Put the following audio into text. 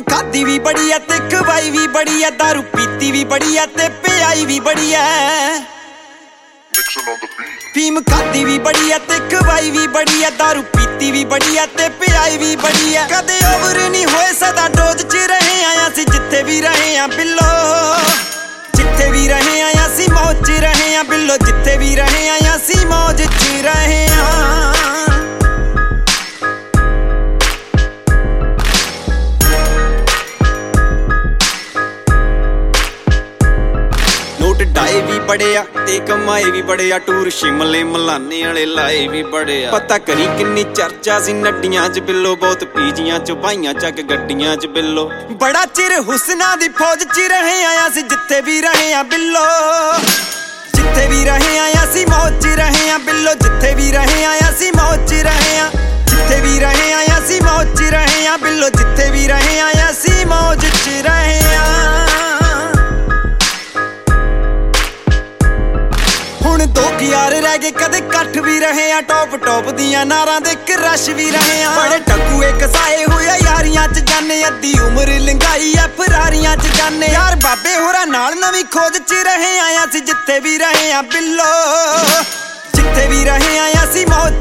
खादी भी बड़ी है ते खवाई भी बड़ी है, दारू पीती भी बड़ी है ते पियाई भी बड़ी है। फीम खादी भी बड़ी है ते खवाई भी बड़ी है, दारू पीती भी बड़ी है ते पियाई भी बड़ी है। कदे ओवर नहीं होए सदा डोज च रहे आया सी, जिथे भी रहे आ बिल्लो जिथे भी रहे आया सी मौज च रहे आ बिल्लो, जिथे भी रहे आया सी मौज च रहे आ। नोट डाए भी बड़े आ ते कमाए भी बड़े आ, टूर शिमले मलाने वाले लाए भी बड़े आ। पता करी किन्नी चर्चा सी नड्डियां च बिल्लो, बहुत पीजियां च बाइयां चक गड्डियां च बिल्लो। बड़ा चिर हुसना दी फौज च रहे आया सी, जिथे भी रहे आ बिल्लो जिथे भी रहे आया सी मौज च रहे आ बिल्लो, जिथे भी रहे आया सी मौज च रहे आ, जिथे भी रहे आया सी मौज च रहे आ बिल्लो, जिथे भी रहे आया सी मौज च रहे आ। हुण दो यार रह गए कदे कट्ठ भी रहे आ, टॉप टॉप दियां नारां दे क्रश भी रहे आ। बड़े टक्कूए कसाए हुए यारियां च जाने, अद्धी उम्र लंघाई ऐ फरारियां च जाने। यार बाबे होरां नाल नवीं खोज च रहे आया सी, जिथे भी रहे आ बिल्लो जिथे भी रहे आया सी मौज